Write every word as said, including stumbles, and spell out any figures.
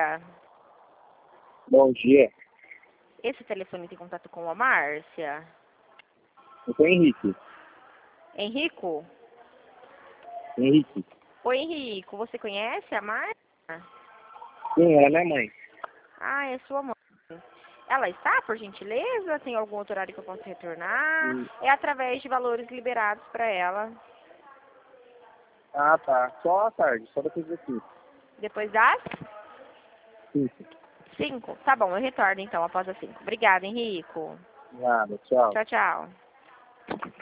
dia. Bom dia. Esse telefone tem contato com a Márcia? Eu sou Henrique. Henrico? Henrique. Oi, Henrico. Você conhece a Márcia? Sim, ela é minha mãe. Ah, é sua mãe. Ela está, por gentileza? Tem algum outro horário que eu possa retornar? Hum. É através de valores liberados para ela. Ah, tá. Só à tarde, só depois das cinco. Depois das? Cinco. Cinco? Tá bom, eu retorno então após as cinco. Obrigada, Henrico. Nada, tchau. Tchau, tchau.